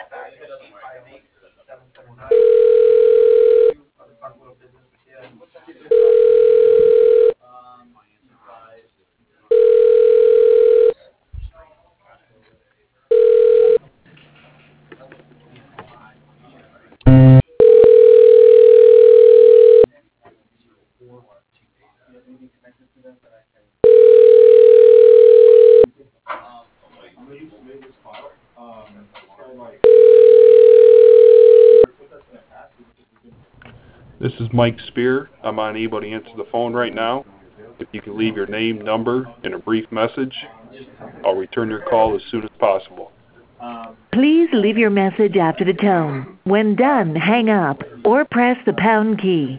This is Mike Spear. I'm unable to answer the phone right now. If you can leave your name, number, and a brief message, I'll return your call as soon as possible. Please leave your message after the tone. When done, hang up or press the pound key.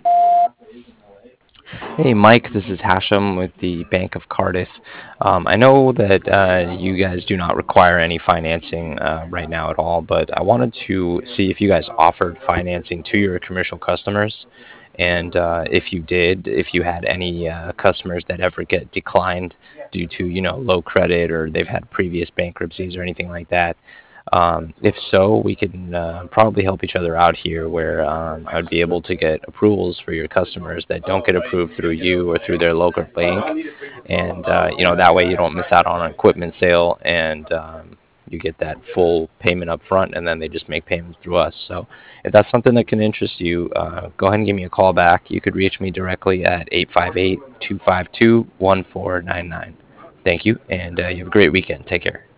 Hey, Mike, this is Hashem with the Bank of Cardiff. I know that you guys do not require any financing right now at all, but I wanted to see if you guys offered financing to your commercial customers. And if you did, if you had any customers that ever get declined due to, low credit, or they've had previous bankruptcies or anything like that. If so, we can probably help each other out here, where I would be able to get approvals for your customers that don't get approved through you or through their local bank. And, that way you don't miss out on an equipment sale, and you get that full payment up front, and then they just make payments through us. So if that's something that can interest you, go ahead and give me a call back. You could reach me directly at 858-252-1499. Thank you, and you have a great weekend. Take care.